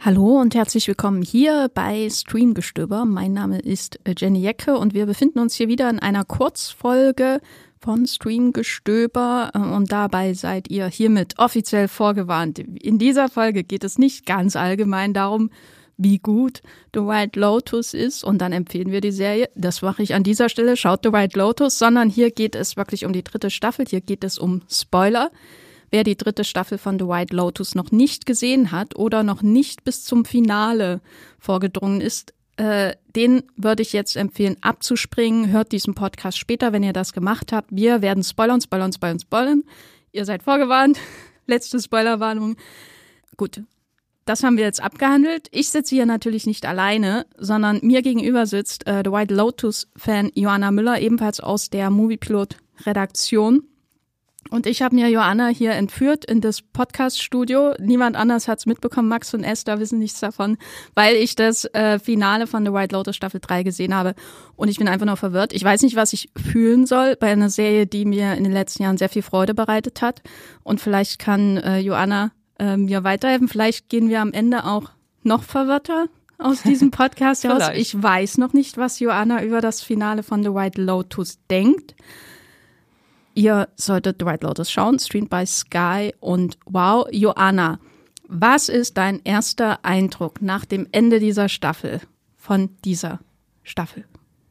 Hallo und herzlich willkommen hier bei Streamgestöber. Mein Name ist Jenny Jecke und wir befinden uns hier wieder in einer Kurzfolge von Streamgestöber und dabei seid ihr hiermit offiziell vorgewarnt. In dieser Folge geht es nicht ganz allgemein darum, wie gut The White Lotus ist und dann empfehlen wir die Serie. Das mache ich an dieser Stelle, schaut The White Lotus, sondern hier geht es wirklich um die 3. Staffel, hier geht es um Spoiler. Wer die 3. Staffel von The White Lotus noch nicht gesehen hat oder noch nicht bis zum Finale vorgedrungen ist, den würde ich jetzt empfehlen, abzuspringen. Hört diesen Podcast später, wenn ihr das gemacht habt. Wir werden spoilern. Ihr seid vorgewarnt. Letzte Spoilerwarnung. Gut, das haben wir jetzt abgehandelt. Ich sitze hier natürlich nicht alleine, sondern mir gegenüber sitzt The White Lotus-Fan Joanna Müller, ebenfalls aus der Moviepilot-Redaktion. Und ich habe mir Joanna hier entführt in das Podcast-Studio. Niemand anders hat's mitbekommen. Max und Esther wissen nichts davon, weil ich das Finale von The White Lotus Staffel 3 gesehen habe. Und ich bin einfach nur verwirrt. Ich weiß nicht, was ich fühlen soll bei einer Serie, die mir in den letzten Jahren sehr viel Freude bereitet hat. Und vielleicht kann Joanna mir weiterhelfen. Vielleicht gehen wir am Ende auch noch verwirrter aus diesem Podcast heraus. Ich weiß noch nicht, was Joanna über das Finale von The White Lotus denkt. Ihr solltet The White Lotus schauen, streamt bei Sky. Und wow, Joanna, was ist dein erster Eindruck nach dem Ende dieser Staffel, von dieser Staffel?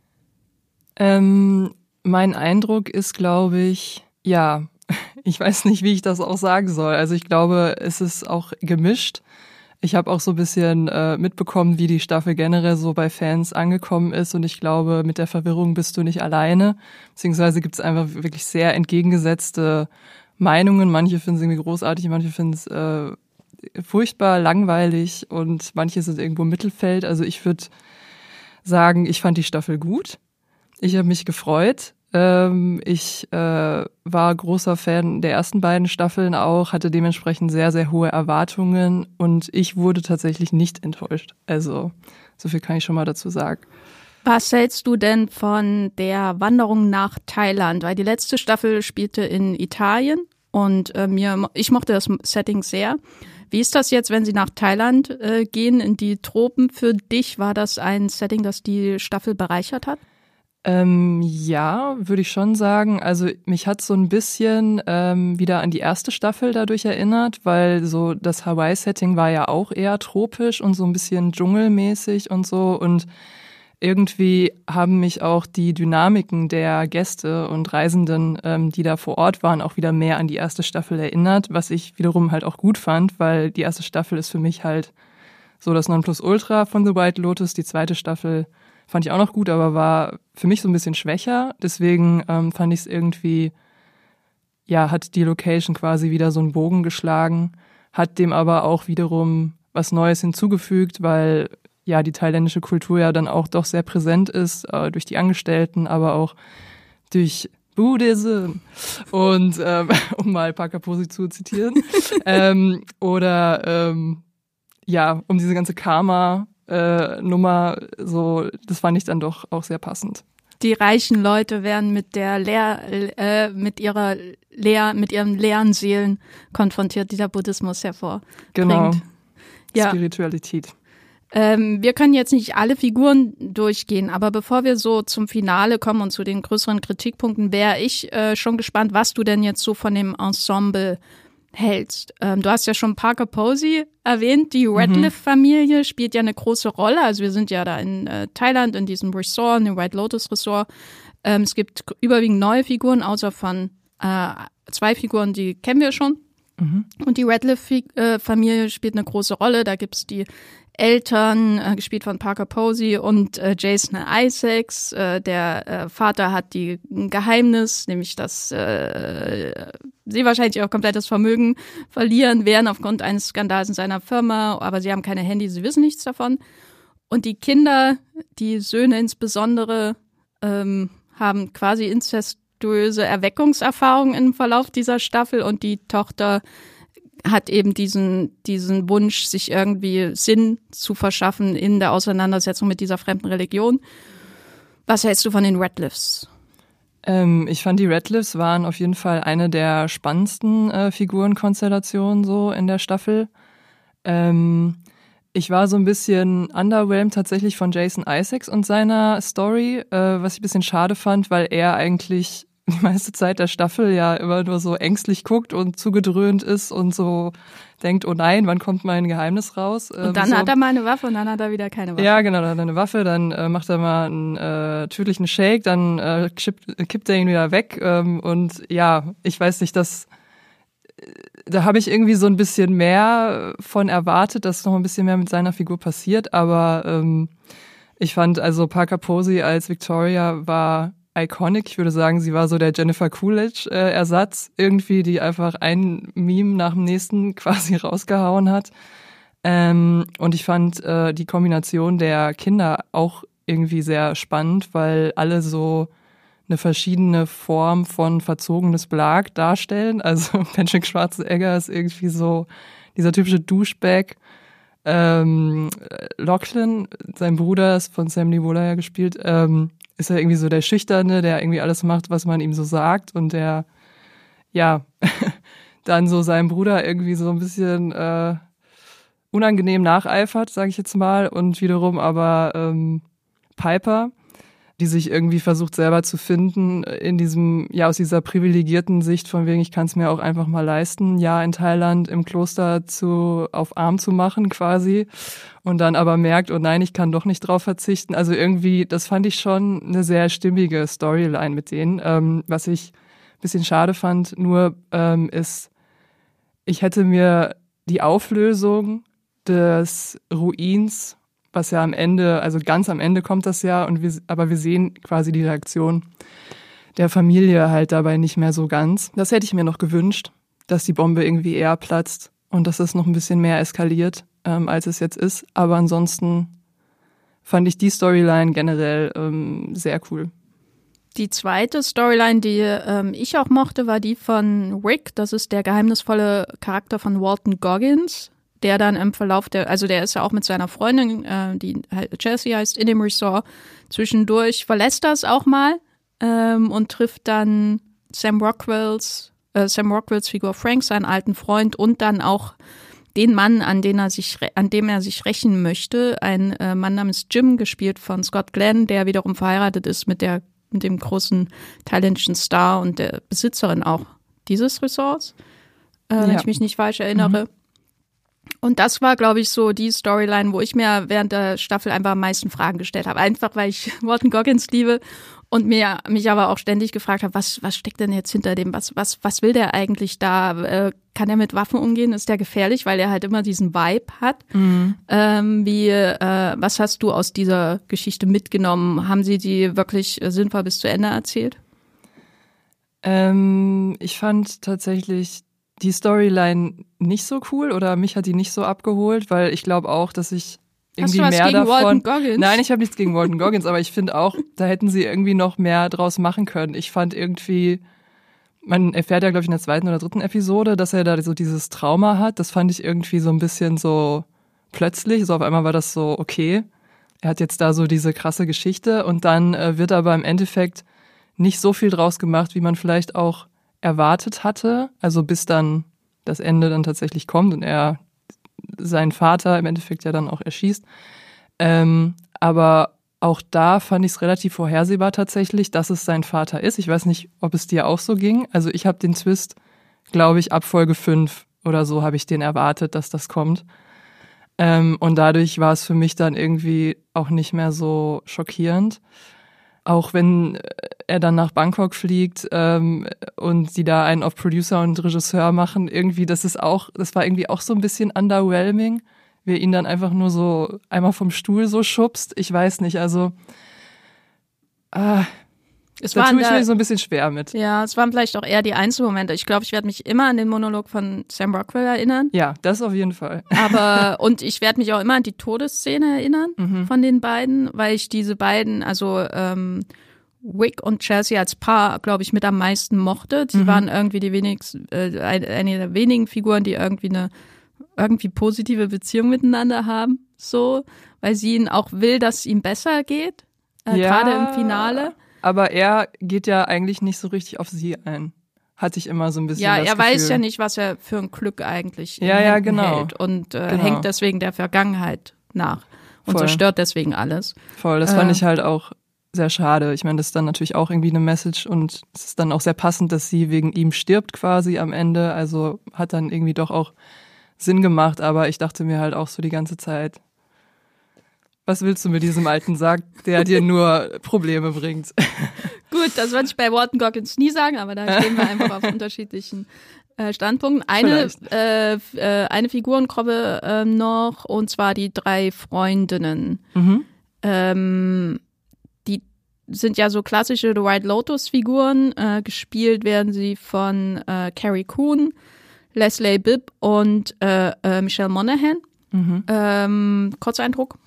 Mein Eindruck ist, glaube ich, ja, ich weiß nicht, wie ich das auch sagen soll. Also ich glaube, es ist auch gemischt. Ich habe auch so ein bisschen mitbekommen, wie die Staffel generell so bei Fans angekommen ist. Und ich glaube, mit der Verwirrung bist du nicht alleine. Beziehungsweise gibt es einfach wirklich sehr entgegengesetzte Meinungen. Manche finden es irgendwie großartig, manche finden es furchtbar, langweilig und manche sind irgendwo im Mittelfeld. Also ich würde sagen, ich fand die Staffel gut. Ich habe mich gefreut. Ich war großer Fan der ersten beiden Staffeln auch, hatte dementsprechend sehr, sehr hohe Erwartungen und ich wurde tatsächlich nicht enttäuscht. Also so viel kann ich schon mal dazu sagen. Was hältst du denn von der Wanderung nach Thailand? Weil die letzte Staffel spielte in Italien und ich mochte das Setting sehr. Wie ist das jetzt, wenn sie nach Thailand gehen, in die Tropen? Für dich war das ein Setting, das die Staffel bereichert hat? Ja, würde ich schon sagen. Also mich hat so ein bisschen wieder an die erste Staffel dadurch erinnert, weil so das Hawaii-Setting war ja auch eher tropisch und so ein bisschen dschungelmäßig und so. Und irgendwie haben mich auch die Dynamiken der Gäste und Reisenden, die da vor Ort waren, auch wieder mehr an die erste Staffel erinnert, was ich wiederum halt auch gut fand, weil die erste Staffel ist für mich halt so das Nonplusultra von The White Lotus. Die zweite Staffel fand ich auch noch gut, aber war für mich so ein bisschen schwächer. Deswegen fand ich es irgendwie, ja, hat die Location quasi wieder so einen Bogen geschlagen, hat dem aber auch wiederum was Neues hinzugefügt, weil ja die thailändische Kultur ja dann auch doch sehr präsent ist, durch die Angestellten, aber auch durch Buddhism und um mal Pakaposi zu zitieren. Ja, um diese ganze Karma-Nummer, so, das fand ich dann doch auch sehr passend. Die reichen Leute werden mit mit ihren leeren Seelen konfrontiert, die der Buddhismus hervorbringt. Genau, ja. Spiritualität. Wir können jetzt nicht alle Figuren durchgehen, aber bevor wir so zum Finale kommen und zu den größeren Kritikpunkten, wäre ich schon gespannt, was du denn jetzt so von dem Ensemble hältst. Du hast ja schon Parker Posey erwähnt, die Radcliffe-Familie spielt ja eine große Rolle. Also wir sind ja da in Thailand, in diesem Resort, in dem White Lotus Resort. Es gibt überwiegend neue Figuren, außer von 2 Figuren, die kennen wir schon. Und die Radcliffe-Familie spielt eine große Rolle. Da gibt's die Eltern, gespielt von Parker Posey und Jason Isaacs. Der Vater hat ein Geheimnis, nämlich dass sie wahrscheinlich auch komplettes Vermögen verlieren werden aufgrund eines Skandals in seiner Firma, aber sie haben keine Handys, sie wissen nichts davon. Und die Kinder, die Söhne insbesondere, haben quasi inzestuöse Erweckungserfahrungen im Verlauf dieser Staffel und die Tochter hat eben diesen Wunsch, sich irgendwie Sinn zu verschaffen in der Auseinandersetzung mit dieser fremden Religion. Was hältst du von den Radcliffes? Ich fand, die Radcliffes waren auf jeden Fall eine der spannendsten Figurenkonstellationen so in der Staffel. Ich war so ein bisschen underwhelmed tatsächlich von Jason Isaacs und seiner Story, was ich ein bisschen schade fand, weil er eigentlich die meiste Zeit der Staffel ja immer nur so ängstlich guckt und zugedröhnt ist und so denkt, oh nein, wann kommt mein Geheimnis raus? Und dann hat er mal eine Waffe und dann hat er wieder keine Waffe. Ja, genau, dann hat er eine Waffe, dann macht er mal einen tödlichen Shake, dann kippt er ihn wieder weg und ja, ich weiß nicht, da habe ich irgendwie so ein bisschen mehr von erwartet, dass noch ein bisschen mehr mit seiner Figur passiert, aber ich fand also Parker Posey als Victoria war iconic. Ich würde sagen, sie war so der Jennifer Coolidge-Ersatz irgendwie, die einfach ein Meme nach dem nächsten quasi rausgehauen hat. Und ich fand die Kombination der Kinder auch irgendwie sehr spannend, weil alle so eine verschiedene Form von verzogenes Belag darstellen. Also Patrick Schwarzenegger ist irgendwie so dieser typische Douchebag. Lachlan, sein Bruder, ist von Sam Neill ja gespielt, ist ja irgendwie so der Schüchterne, der irgendwie alles macht, was man ihm so sagt und der, ja, dann so seinem Bruder irgendwie so ein bisschen unangenehm nacheifert, sage ich jetzt mal, und wiederum aber Piper, die sich irgendwie versucht selber zu finden in diesem, ja, aus dieser privilegierten Sicht von wegen, ich kann es mir auch einfach mal leisten, ein Jahr in Thailand im Kloster auf arm zu machen quasi und dann aber merkt, oh nein, ich kann doch nicht drauf verzichten. Also irgendwie, das fand ich schon eine sehr stimmige Storyline mit denen. Was ich ein bisschen schade fand, nur ist, ich hätte mir die Auflösung des Ruins, was ja am Ende, also ganz am Ende kommt das ja, aber wir sehen quasi die Reaktion der Familie halt dabei nicht mehr so ganz. Das hätte ich mir noch gewünscht, dass die Bombe irgendwie eher platzt und dass es noch ein bisschen mehr eskaliert, als es jetzt ist. Aber ansonsten fand ich die Storyline generell sehr cool. Die zweite Storyline, die ich auch mochte, war die von Rick. Das ist der geheimnisvolle Charakter von Walton Goggins, der dann im Verlauf der ist ja auch mit seiner Freundin, die Chelsea heißt, in dem Resort. Zwischendurch verlässt er es auch mal und trifft dann Sam Rockwells Figur Frank, seinen alten Freund, und dann auch den Mann, an dem er sich rächen möchte. Ein Mann namens Jim, gespielt von Scott Glenn, der wiederum verheiratet ist mit dem großen thailändischen Star und der Besitzerin auch dieses Resorts, wenn ich mich nicht falsch erinnere. Mhm. Und das war, glaube ich, so die Storyline, wo ich mir während der Staffel einfach am meisten Fragen gestellt habe. Einfach, weil ich Walton Goggins liebe und mich aber auch ständig gefragt habe, was steckt denn jetzt hinter dem? Was will der eigentlich da? Kann er mit Waffen umgehen? Ist der gefährlich? Weil er halt immer diesen Vibe hat. Mhm. Was hast du aus dieser Geschichte mitgenommen? Haben sie die wirklich sinnvoll bis zu Ende erzählt? Ich fand tatsächlich die Storyline nicht so cool oder mich hat die nicht so abgeholt, weil ich glaube auch, dass ich irgendwie mehr davon. Hast du was gegen Walton Goggins? Nein, ich habe nichts gegen Walton Goggins, aber ich finde auch, da hätten sie irgendwie noch mehr draus machen können. Ich fand irgendwie, man erfährt ja, glaube ich, in der 2. oder 3. Episode, dass er da so dieses Trauma hat. Das fand ich irgendwie so ein bisschen so plötzlich. So auf einmal war das so, okay, er hat jetzt da so diese krasse Geschichte und dann wird aber im Endeffekt nicht so viel draus gemacht, wie man vielleicht auch erwartet hatte, also bis dann das Ende dann tatsächlich kommt und er seinen Vater im Endeffekt ja dann auch erschießt. Aber auch da fand ich es relativ vorhersehbar tatsächlich, dass es sein Vater ist. Ich weiß nicht, ob es dir auch so ging. Also ich habe den Twist, glaube ich, ab Folge 5 oder so habe ich den erwartet, dass das kommt. Und dadurch war es für mich dann irgendwie auch nicht mehr so schockierend. Auch wenn er dann nach Bangkok fliegt und sie da einen auf Producer und Regisseur machen, irgendwie, das war irgendwie auch so ein bisschen underwhelming, wie er ihn dann einfach nur so einmal vom Stuhl so schubst. Ich weiß nicht, also da tue ich mir so ein bisschen schwer mit. Ja, es waren vielleicht auch eher die Einzelmomente. Ich glaube, ich werde mich immer an den Monolog von Sam Rockwell erinnern. Ja, das auf jeden Fall. Und ich werde mich auch immer an die Todesszene erinnern von den beiden, weil ich diese beiden, also Rick und Chelsea als Paar, glaube ich, mit am meisten mochte. Die waren irgendwie eine der wenigen Figuren, die irgendwie positive Beziehung miteinander haben, so, weil sie ihn auch will, dass es ihm besser geht, gerade im Finale. Aber er geht ja eigentlich nicht so richtig auf sie ein. hatte ich immer so ein bisschen ja, das er Gefühl. weiß ja nicht, was er für ein Glück eigentlich in Ja, Händen genau. hält und Genau. hängt deswegen der Vergangenheit nach und Voll. zerstört deswegen alles. Voll, das fand ich halt auch sehr schade. Ich meine, das ist dann natürlich auch irgendwie eine Message und es ist dann auch sehr passend, dass sie wegen ihm stirbt quasi am Ende. Also hat dann irgendwie doch auch Sinn gemacht, aber ich dachte mir halt auch so die ganze Zeit, was willst du mit diesem alten Sack, der dir nur Probleme bringt? Gut, das würde ich bei Walton Goggins nie sagen, aber da stehen wir einfach auf unterschiedlichen Standpunkten. Eine Figurengruppe noch, und zwar die 3 Freundinnen. Die sind ja so klassische The White Lotus-Figuren. Gespielt werden sie von Carrie Coon, Leslie Bibb und Michelle Monaghan. Kurzeindruck?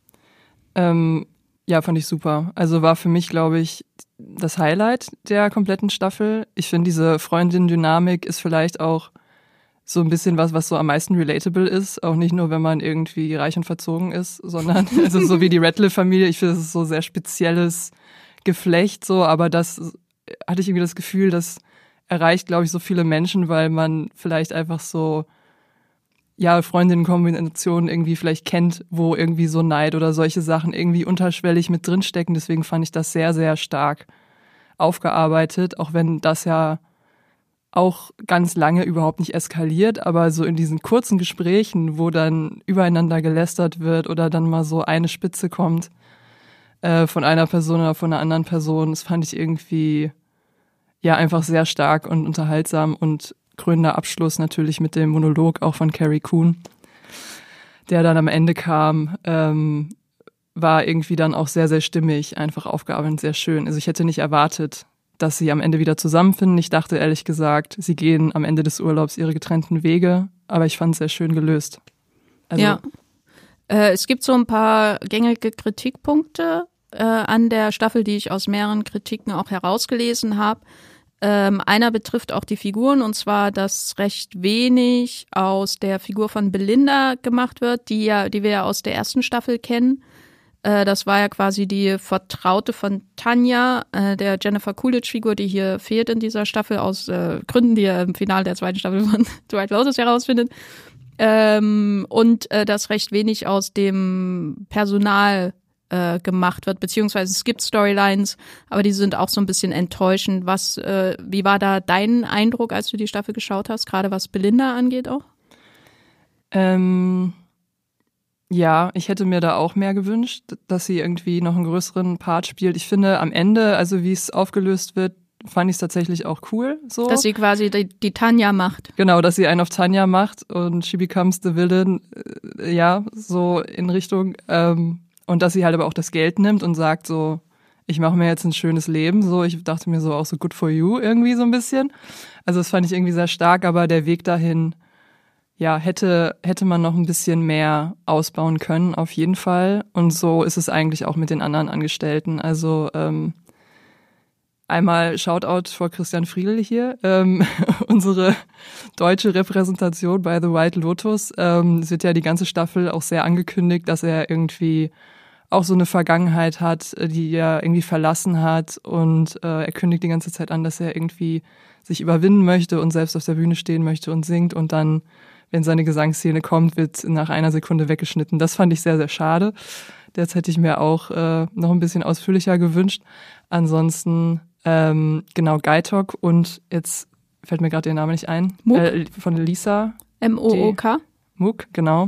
Ja, fand ich super. Also war für mich, glaube ich, das Highlight der kompletten Staffel. Ich finde, diese Freundin-Dynamik ist vielleicht auch so ein bisschen was so am meisten relatable ist. Auch nicht nur, wenn man irgendwie reich und verzogen ist, sondern also so wie die Radcliffe-Familie. Ich finde, das ist so sehr spezielles Geflecht so, aber das hatte ich irgendwie das Gefühl, das erreicht, glaube ich, so viele Menschen, weil man vielleicht einfach so Freundinnen-Kombinationen irgendwie vielleicht kennt, wo irgendwie so Neid oder solche Sachen irgendwie unterschwellig mit drinstecken. Deswegen fand ich das sehr, sehr stark aufgearbeitet, auch wenn das ja auch ganz lange überhaupt nicht eskaliert, aber so in diesen kurzen Gesprächen, wo dann übereinander gelästert wird oder dann mal so eine Spitze kommt von einer Person oder von einer anderen Person, das fand ich irgendwie einfach sehr stark und unterhaltsam und krönender Abschluss natürlich mit dem Monolog auch von Carrie Coon, der dann am Ende kam, war irgendwie dann auch sehr, sehr stimmig, einfach aufgearbeitet, sehr schön. Also ich hätte nicht erwartet, dass sie am Ende wieder zusammenfinden. Ich dachte ehrlich gesagt, sie gehen am Ende des Urlaubs ihre getrennten Wege, aber ich fand es sehr schön gelöst. Also, ja. Es gibt so ein paar gängige Kritikpunkte an der Staffel, die ich aus mehreren Kritiken auch herausgelesen habe. Einer betrifft auch die Figuren, und zwar, dass recht wenig aus der Figur von Belinda gemacht wird, die wir ja aus der ersten Staffel kennen. Das war ja quasi die Vertraute von Tanja, der Jennifer Coolidge-Figur, die hier fehlt in dieser Staffel aus Gründen, die ihr im Finale der 2. Staffel von The White Lotus herausfindet. Und dass recht wenig aus dem Personal gemacht wird, beziehungsweise es gibt Storylines, aber die sind auch so ein bisschen enttäuschend. Wie war da dein Eindruck, als du die Staffel geschaut hast, gerade was Belinda angeht auch? Ja, ich hätte mir da auch mehr gewünscht, dass sie irgendwie noch einen größeren Part spielt. Ich finde am Ende, also wie es aufgelöst wird, fand ich es tatsächlich auch cool. So. Dass sie quasi die Tanja macht. Genau, dass sie einen auf Tanja macht und she becomes the villain, so in Richtung und dass sie halt aber auch das Geld nimmt und sagt so, ich mache mir jetzt ein schönes Leben. So, ich dachte mir so auch so good for you irgendwie so ein bisschen. Also das fand ich irgendwie sehr stark, aber der Weg dahin, hätte man noch ein bisschen mehr ausbauen können, auf jeden Fall. Und so ist es eigentlich auch mit den anderen Angestellten. Also einmal Shoutout vor Christian Friedl hier, unsere deutsche Repräsentation bei The White Lotus. Es wird ja die ganze Staffel auch sehr angekündigt, dass er irgendwie auch so eine Vergangenheit hat, die er irgendwie verlassen hat, und er kündigt die ganze Zeit an, dass er irgendwie sich überwinden möchte und selbst auf der Bühne stehen möchte und singt, und dann, wenn seine Gesangsszene kommt, wird nach einer Sekunde weggeschnitten. Das fand ich sehr, sehr schade. Das hätte ich mir auch noch ein bisschen ausführlicher gewünscht. Ansonsten genau, Gaitok, und jetzt fällt mir gerade der Name nicht ein. Mook? Von Lisa. M-O-O-K? Mook, genau.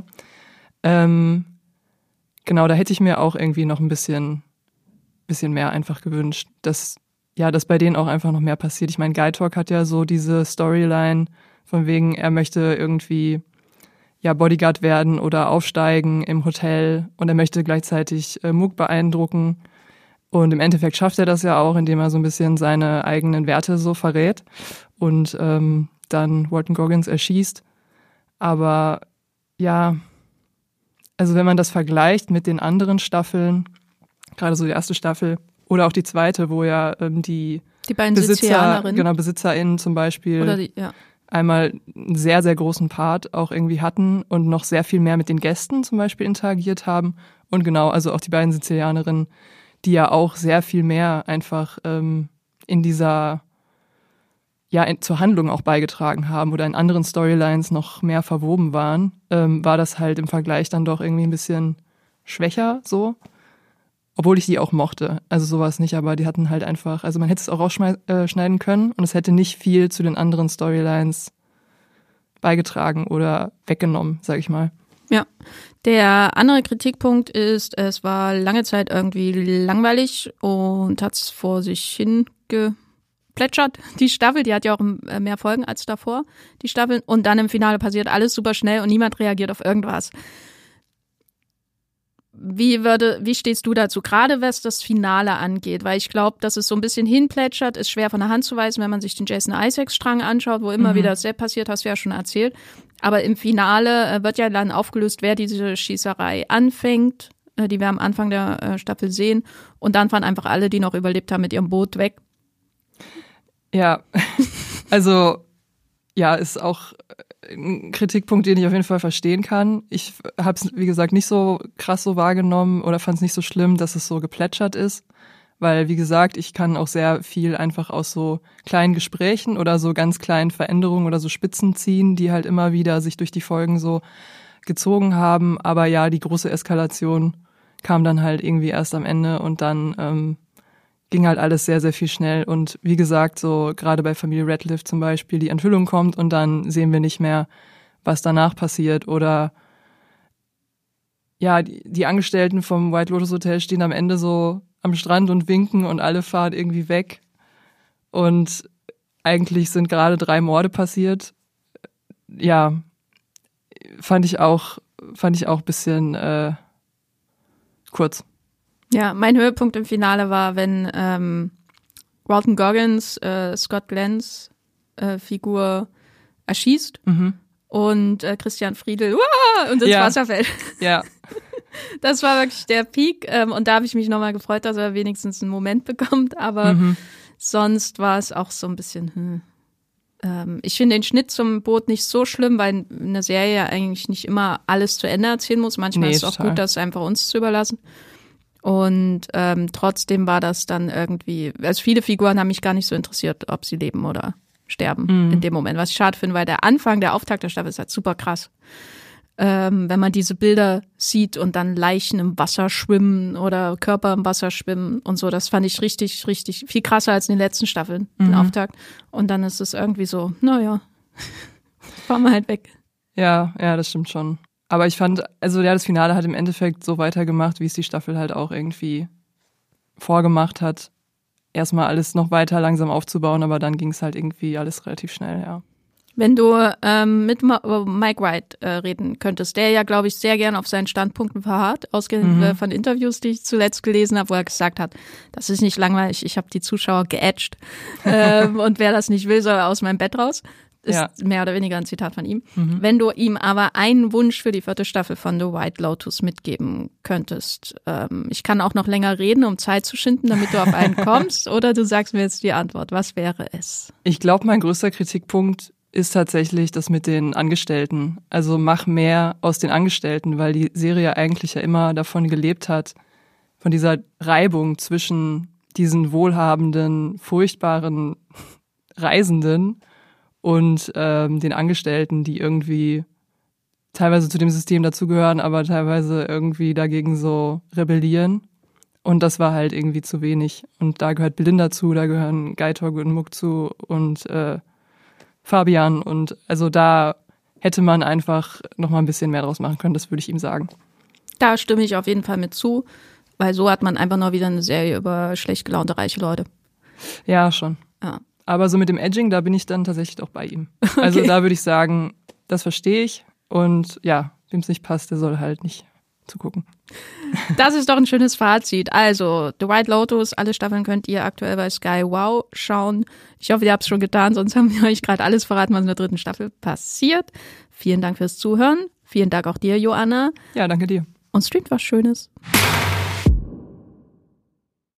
Genau, da hätte ich mir auch irgendwie noch ein bisschen mehr einfach gewünscht, dass bei denen auch einfach noch mehr passiert. Ich meine, Gaitok hat ja so diese Storyline von wegen, er möchte irgendwie Bodyguard werden oder aufsteigen im Hotel, und er möchte gleichzeitig Mook beeindrucken. Und im Endeffekt schafft er das ja auch, indem er so ein bisschen seine eigenen Werte so verrät und dann Walton Goggins erschießt. Aber also wenn man das vergleicht mit den anderen Staffeln, gerade so die erste Staffel oder auch die zweite, wo ja die beiden BesitzerInnen zum Beispiel oder einmal einen sehr, sehr großen Part auch irgendwie hatten und noch sehr viel mehr mit den Gästen zum Beispiel interagiert haben. Und genau, also auch die beiden Sizilianerinnen, die ja auch sehr viel mehr einfach in dieser zur Handlung auch beigetragen haben oder in anderen Storylines noch mehr verwoben waren, war das halt im Vergleich dann doch irgendwie ein bisschen schwächer so. Obwohl ich die auch mochte. Also sowas nicht, aber die hatten halt einfach, also man hätte es auch rausschneiden können und es hätte nicht viel zu den anderen Storylines beigetragen oder weggenommen, sag ich mal. Ja, der andere Kritikpunkt ist, es war lange Zeit irgendwie langweilig und hat es vor sich hin geplätschert. Die Staffel, die hat ja auch mehr Folgen als davor, die Staffel. Und dann im Finale passiert alles super schnell und niemand reagiert auf irgendwas. Wie stehst du dazu, gerade was das Finale angeht? Weil ich glaube, dass es so ein bisschen hinplätschert, ist schwer von der Hand zu weisen, wenn man sich den Jason Isaacs-Strang anschaut, wo immer wieder das passiert, hast du ja schon erzählt. Aber im Finale wird ja dann aufgelöst, wer diese Schießerei anfängt, die wir am Anfang der Staffel sehen. Und dann fahren einfach alle, die noch überlebt haben, mit ihrem Boot weg. Ja, also ja, ist auch ein Kritikpunkt, den ich auf jeden Fall verstehen kann. Ich habe es, wie gesagt, nicht so krass so wahrgenommen oder fand es nicht so schlimm, dass es so geplätschert ist. Weil, wie gesagt, ich kann auch sehr viel einfach aus so kleinen Gesprächen oder so ganz kleinen Veränderungen oder so Spitzen ziehen, die halt immer wieder sich durch die Folgen so gezogen haben. Aber ja, die große Eskalation kam dann halt irgendwie erst am Ende und dann ging halt alles sehr, sehr viel schnell. Und wie gesagt, so gerade bei Familie Radcliffe zum Beispiel, die Enthüllung kommt und dann sehen wir nicht mehr, was danach passiert. Oder ja, die Angestellten vom White Lotus Hotel stehen am Ende so am Strand und winken und alle fahren irgendwie weg. Und eigentlich sind gerade 3 Morde passiert. Ja, fand ich auch ein bisschen kurz. Ja, mein Höhepunkt im Finale war, wenn Walton Goggins Scott Glenns Figur erschießt und Christian Friedel und ins Wasser fällt. Ja. Das war wirklich der Peak und da habe ich mich nochmal gefreut, dass er wenigstens einen Moment bekommt, aber sonst war es auch so ein bisschen ich finde den Schnitt zum Boot nicht so schlimm, weil eine Serie eigentlich nicht immer alles zu Ende erzählen muss. Manchmal ist es auch gut, das einfach uns zu überlassen. Und trotzdem war das dann irgendwie, also viele Figuren haben mich gar nicht so interessiert, ob sie leben oder sterben in dem Moment. Was ich schade finde, weil der Anfang, der Auftakt der Staffel ist halt super krass. Wenn man diese Bilder sieht und dann Leichen im Wasser schwimmen oder Körper im Wasser schwimmen und so, das fand ich richtig, richtig viel krasser als in den letzten Staffeln, den Auftakt. Und dann ist es irgendwie so, naja, fahren wir halt weg. Ja, das stimmt schon. Aber ich fand, also ja, das Finale hat im Endeffekt so weitergemacht, wie es die Staffel halt auch irgendwie vorgemacht hat. Erstmal alles noch weiter langsam aufzubauen, aber dann ging es halt irgendwie alles relativ schnell, ja. Wenn du mit Mike White reden könntest, der ja, glaube ich, sehr gern auf seinen Standpunkten verharrt, ausgehend von Interviews, die ich zuletzt gelesen habe, wo er gesagt hat, das ist nicht langweilig, ich habe die Zuschauer geätscht und wer das nicht will, soll aus meinem Bett raus. Ist mehr oder weniger ein Zitat von ihm. Wenn du ihm aber einen Wunsch für die 4. Staffel von The White Lotus mitgeben könntest, ich kann auch noch länger reden, um Zeit zu schinden, damit du auf einen kommst, oder du sagst mir jetzt die Antwort. Was wäre es? Ich glaube, mein größter Kritikpunkt ist tatsächlich das mit den Angestellten. Also mach mehr aus den Angestellten, weil die Serie eigentlich ja immer davon gelebt hat, von dieser Reibung zwischen diesen wohlhabenden, furchtbaren Reisenden und den Angestellten, die irgendwie teilweise zu dem System dazugehören, aber teilweise irgendwie dagegen so rebellieren. Und das war halt irgendwie zu wenig. Und da gehört Belinda zu, da gehören Gaitor und Mook zu und Fabian. Und also da hätte man einfach noch mal ein bisschen mehr draus machen können, das würde ich ihm sagen. Da stimme ich auf jeden Fall mit zu, weil so hat man einfach noch wieder eine Serie über schlecht gelaunte reiche Leute. Ja, schon. Ja. Aber so mit dem Edging, da bin ich dann tatsächlich auch bei ihm. Okay. Also da würde ich sagen, das verstehe ich. Und ja, wem es nicht passt, der soll halt nicht zugucken. Das ist doch ein schönes Fazit. Also, The White Lotus, alle Staffeln könnt ihr aktuell bei Sky Wow schauen. Ich hoffe, ihr habt es schon getan, sonst haben wir euch gerade alles verraten, was in der 3. Staffel passiert. Vielen Dank fürs Zuhören. Vielen Dank auch dir, Joanna. Ja, danke dir. Und streamt was Schönes.